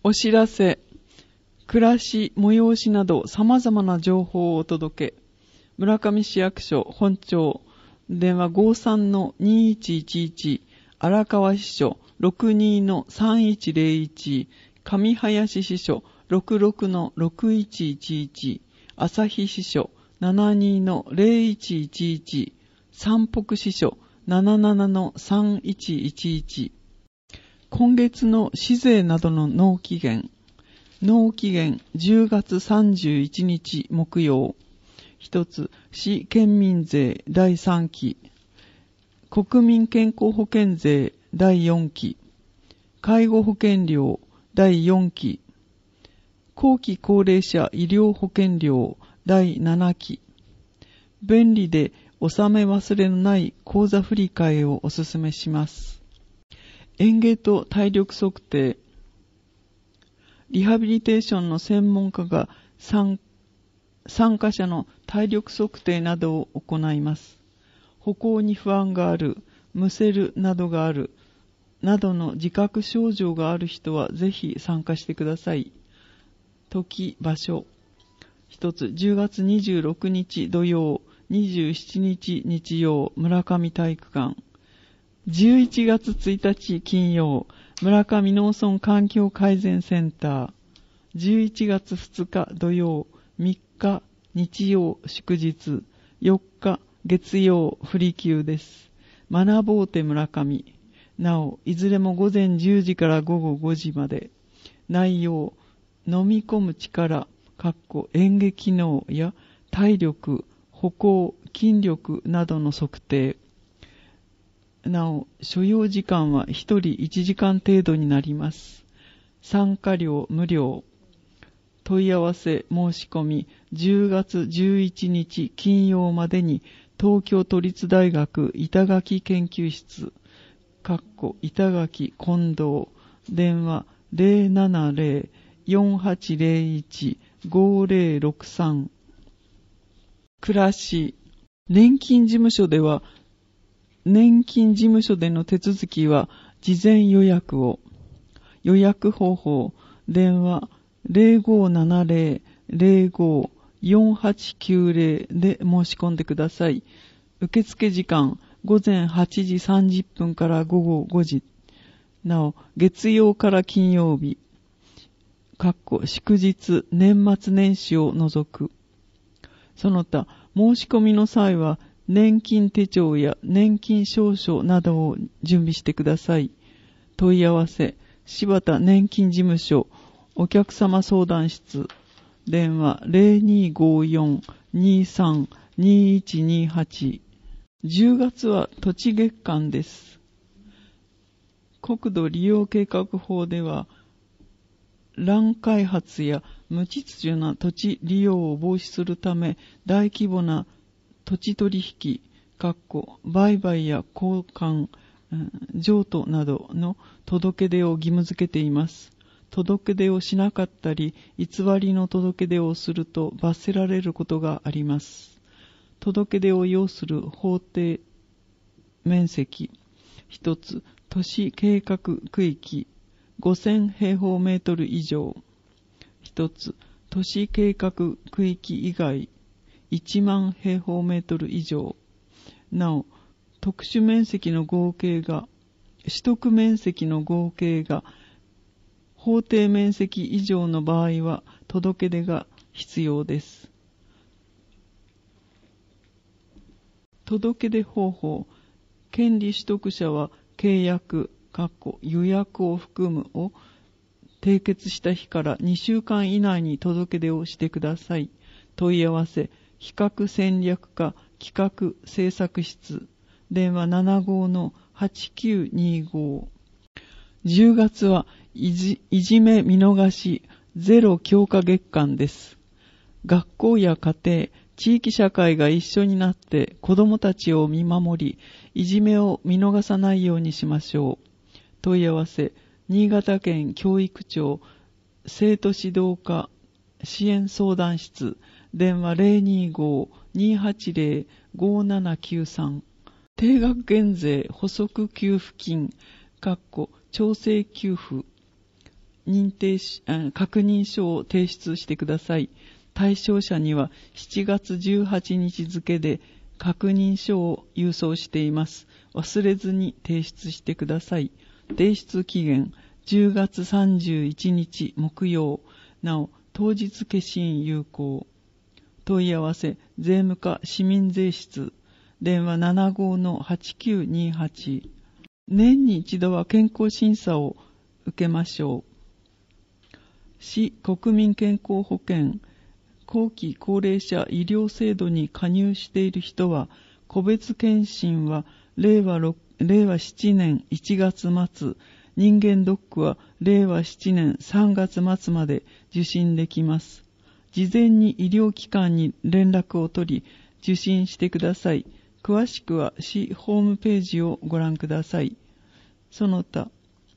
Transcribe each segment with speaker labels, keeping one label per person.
Speaker 1: お知らせ、暮らし、催しなど様々な情報をお届け。村上市役所本庁、電話 53-2111、荒川支所 62-3101、上林支所 66-6111、旭支所 72-0111、山北支所 77-3111。今月の市税などの納期限10月31日木曜。一つ、市県民税第3期、国民健康保険税第4期、介護保険料第4期、後期高齢者医療保険料第7期、便利で納め忘れのない口座振替をお勧めします。園芸と体力測定、リハビリテーションの専門家が参加者の体力測定などを行います。歩行に不安がある、むせるなどがある、などの自覚症状がある人はぜひ参加してください。時、場所。一つ、10月26日土曜、27日日曜、村上体育館。11月1日金曜、村上農村環境改善センター。11月2日土曜、3日日曜祝日、4日月曜不利休です。学ぼうて村上。なお、いずれも午前10時から午後5時まで。内容、飲み込む力、演劇機能や体力、歩行、筋力などの測定。なお、所要時間は1人1時間程度になります。参加料無料。問い合わせ申し込み10月11日金曜までに東京都立大学板垣研究室板垣近藤電話 070-4801-5063。 暮らし、年金事務所では年金事務所での手続きは事前予約を。予約方法、電話 0570-05-4890 で申し込んでください。受付時間、午前8時30分から午後5時。なお、月曜から金曜日、祝日、年末年始を除く。その他、申し込みの際は、年金手帳や年金証書などを準備してください。問い合わせ、柴田年金事務所、お客様相談室、電話 0254-23-2128。10月は土地月間です。国土利用計画法では、乱開発や無秩序な土地利用を防止するため、大規模な土地取引、売買や交換、譲渡などの届け出を義務付けています。届け出をしなかったり、偽りの届け出をすると罰せられることがあります。届け出を要する法定面積、一つ、都市計画区域5000平方メートル以上。一つ、都市計画区域以外1万平方メートル以上。なお、特殊面積の合計が、取得面積の合計が法定面積以上の場合は届け出が必要です。届け出方法、権利取得者は契約、予約を含むを締結した日から2週間以内に届け出をしてください。問い合わせ、比較戦略課企画制作室、電話 75-8925。10月はいじめ見逃しゼロ強化月間です。学校や家庭、地域社会が一緒になって子どもたちを見守り、いじめを見逃さないようにしましょう。問い合わせ、新潟県教育庁生徒指導課支援相談室、電話 025-280-5793。定額減税補足給付金、調整給付。 確認書を提出してください。対象者には7月18日付で確認書を郵送しています。忘れずに提出してください。提出期限10月31日木曜。なお、当日消印有効。問い合わせ、税務課市民税室。電話75-8928。年に一度は健康審査を受けましょう。市国民健康保険後期高齢者医療制度に加入している人は、個別検診は令和7年1月末、人間ドックは令和7年3月末まで受診できます。事前に医療機関に連絡を取り、受診してください。詳しくは市ホームページをご覧ください。その他、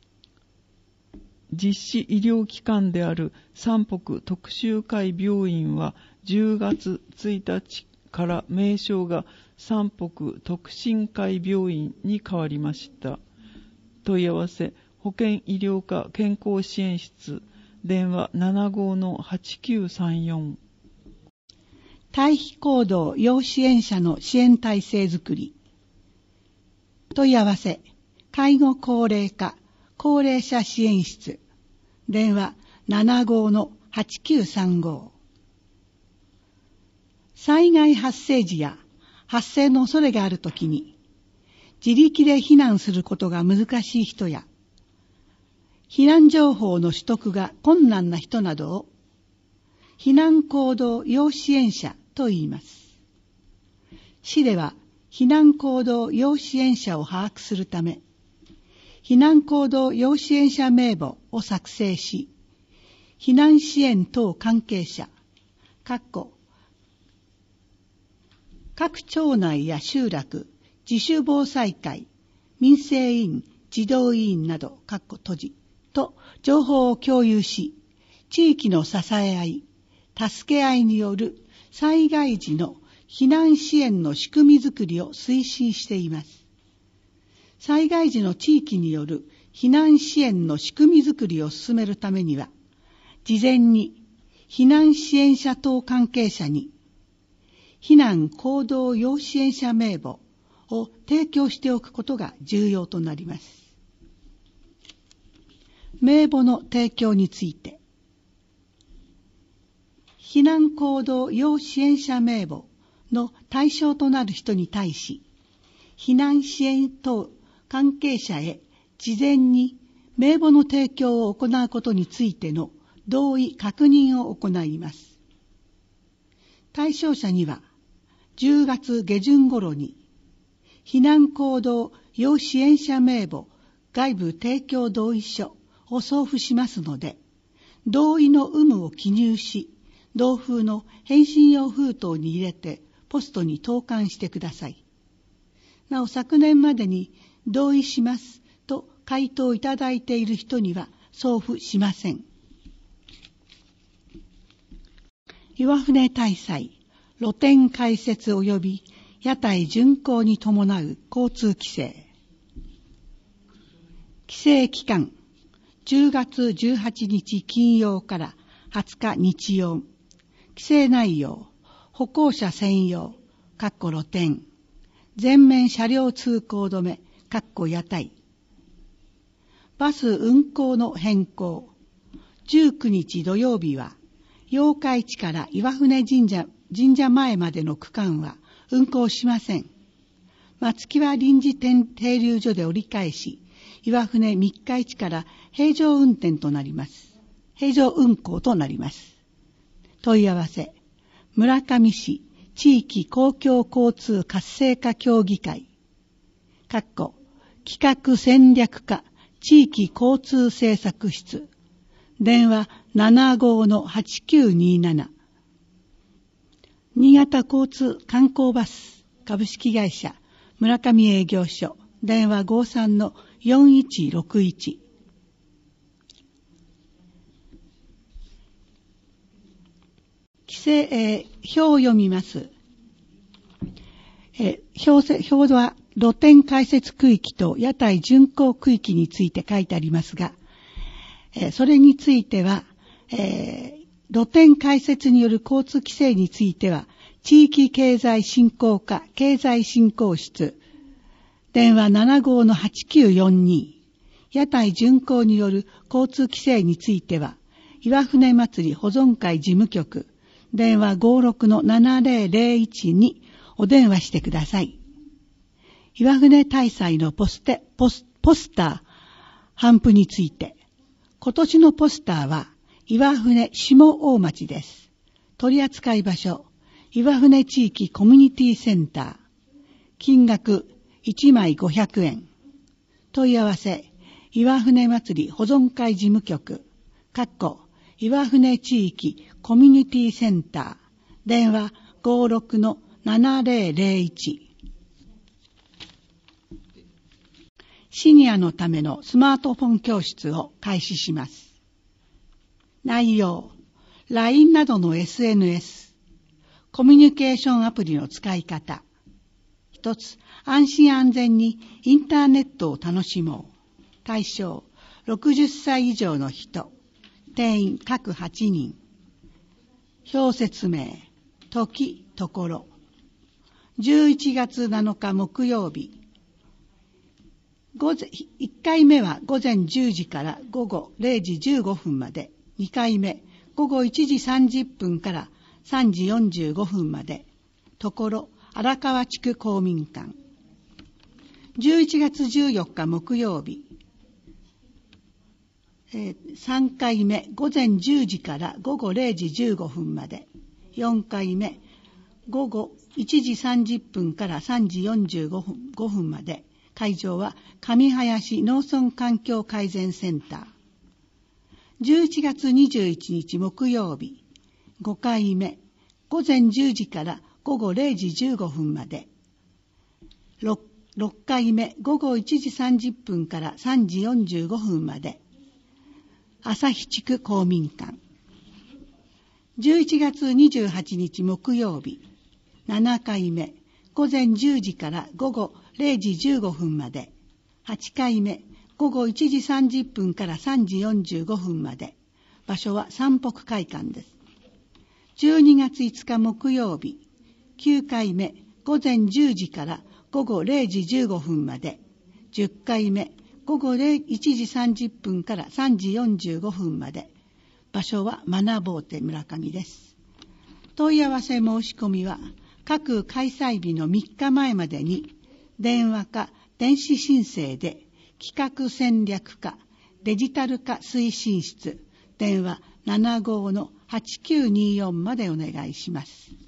Speaker 1: 実施医療機関である山北徳洲会病院は10月1日から名称が山北徳進会病院に変わりました。問い合わせ、保健医療課健康支援室。電話75-8934。
Speaker 2: 退避行動要支援者の支援体制づくり。問い合わせ、介護高齢課高齢者支援室。電話75-8935。災害発生時や発生の恐れがあるときに、自力で避難することが難しい人や、避難情報の取得が困難な人などを、避難行動要支援者と言います。市では、避難行動要支援者を把握するため、避難行動要支援者名簿を作成し、避難支援等関係者、各町内や集落、自主防災会、民生委員、児童委員など、閉じと情報を共有し、地域の支え合い、助け合いによる災害時の避難支援の仕組みづくりを推進しています。災害時の地域による避難支援の仕組みづくりを進めるためには、事前に避難支援者等関係者に避難行動要支援者名簿を提供しておくことが重要となります。名簿の提供について、避難行動要支援者名簿の対象となる人に対し、避難支援等関係者へ事前に名簿の提供を行うことについての同意確認を行います。対象者には10月下旬頃に避難行動要支援者名簿外部提供同意書を送付しますので、同意の有無を記入し、同封の返信用封筒に入れてポストに投函してください。なお、昨年までに同意しますと回答いただいている人には送付しません。岩船大祭、露店開設及び屋台巡行に伴う交通規制。規制期間、10月18日金曜から20日日曜。規制内容、歩行者専用、露店。全面車両通行止め、屋台。バス運行の変更。19日土曜日は、八日市から岩船神社前までの区間は運行しません。松木は臨時停留所で折り返し、岩船三日市から平常運行となります。問い合わせ、村上市地域公共交通活性化協議会、企画戦略課地域交通政策室、電話75-8927。新潟交通観光バス株式会社村上営業所、電話53-4161。表を読みます。表は露店開設区域と屋台巡行区域について書いてありますが、 それについては、露店開設による交通規制については、地域経済振興課経済振興室、電話75-8942、屋台巡行による交通規制については、岩船祭り保存会事務局、電話56-7001にお電話してください。岩船大祭のポスター、頒布について、今年のポスターは、岩船下大町です。取扱場所、岩船地域コミュニティセンター。金額1枚500円。問い合わせ、岩船祭り保存会事務局、岩船地域コミュニティセンター。電話56-7001。シニアのためのスマートフォン教室を開始します。内容、LINE などの SNS、コミュニケーションアプリの使い方。一つ、安心安全にインターネットを楽しもう。対象、60歳以上の人。定員各8人。表説明、時、ところ。11月7日木曜日。1回目は午前10時から午後0時15分まで。2回目、午後1時30分から3時45分まで。ところ、荒川地区公民館。11月14日木曜日。3回目、午前10時から午後0時15分まで。4回目、午後1時30分から3時45分まで。会場は上林農村環境改善センター。11月21日木曜日、5回目、午前10時から午後0時15分まで。6回目、午後1時30分から3時45分まで。旭地区公民館。11月28日木曜日、7回目、午前10時から午後0時15分まで。8回目、午後1時30分から3時45分まで。場所は山北会館です。12月5日木曜日、9回目、午前10時から午後0時15分まで。10回目、午後1時30分から3時45分まで。場所は学ぼうて村上です。問い合わせ申し込みは、各開催日の3日前までに、電話か電子申請で、企画戦略課デジタル化推進室、電話75-8924までお願いします。